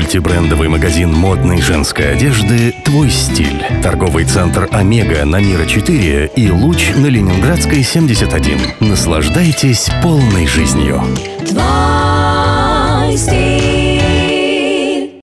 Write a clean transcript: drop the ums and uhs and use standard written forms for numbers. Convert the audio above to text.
Мультибрендовый магазин модной женской одежды «Твой стиль». Торговый центр «Омега» на Мира 4 и «Луч» на Ленинградской 71. Наслаждайтесь полной жизнью. Твой стиль.